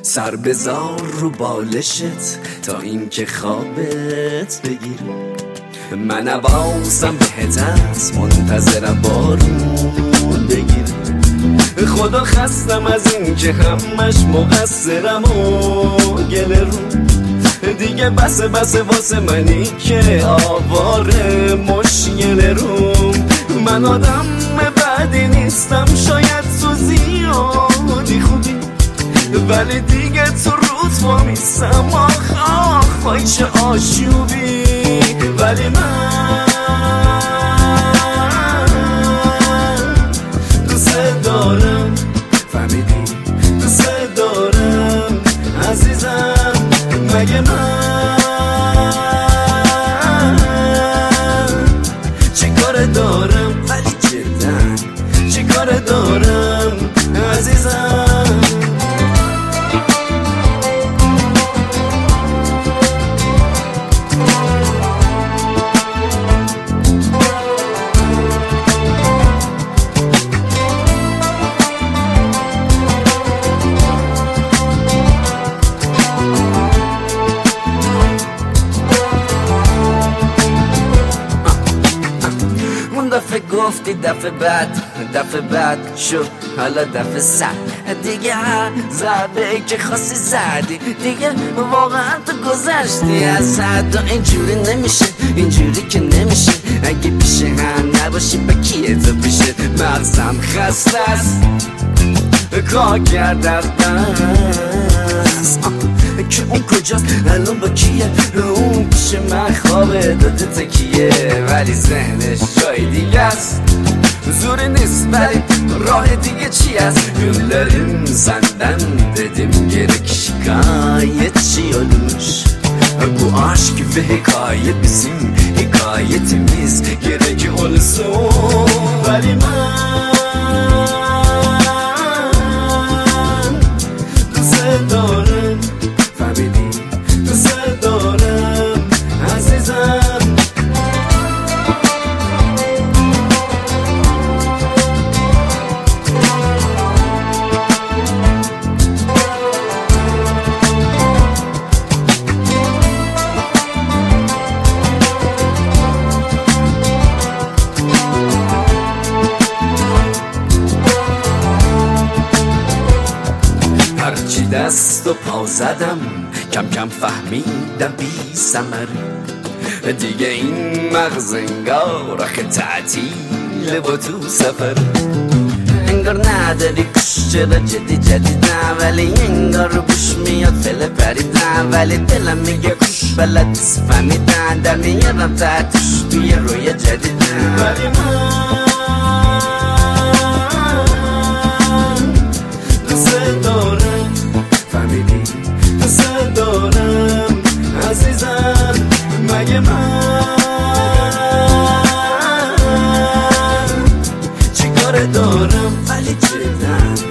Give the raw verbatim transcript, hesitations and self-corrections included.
سر بذار رو بالشت تا این که خوابت بگیره. من حواسم بهت هست، منتظرم بارون بگیره. خدا خستم از این که همش مقصرم و گله رو. دیگه بسه بسه واسه منی که آواره مشکل رو. من آدم بدی نیستم، شاید تو زیادی خوبی، ولی دیگه تو روت با میستم. آخ آخ وای چه آشوبی. ولی من دوست دارم، فهمیدی؟ دوست دارم عزیزم. مگه من چی کار دارم؟ ولی جدا چی کار دارم عزیزم؟ دفعه گفتی دفعه بعد، دفعه بعد شد حالا دفعه صد. دیگه هر ضربه که خواستی زدی، دیگه واقعا تو گذشتی از حد. و اینجوری نمیشه، اینجوری که نمیشه. اگه پیش هم نباشی با کیه تو پیشه؟ مغزم خسته است، کار کرد از دست که اون کجاست الان با کیه؟ اون پیش من خوابه داده تکیه، ولی ذهنش جای دیگه است. زوری نیست ولی راه دیگه چی است؟ گلریم زندن dedim gerek şikayetçi olmuş. Bu aşk ve hikaye bizim hikayetimiz, gerek olsun. Veli ben دوست دارم، فهمیدی؟ دوست دارم عزیزم. هرچی دست و پا زدم کم کم فهمیدم بی ثمره. دیگه این مغز انگار آخه تعطیله با تو سفر. انگار نداری کش، چرا جدی جدیدم، ولی انگار رو بوش میاد فله پریدم. ولی دلم میگه کش بلد نیست فهمیدن، در میارم تحتش توی روی جدیدم. ولی من دوست دارم، فهمیدی؟ دوست دارم عزیزم. مگه من چی کار دارم؟ ولی جدا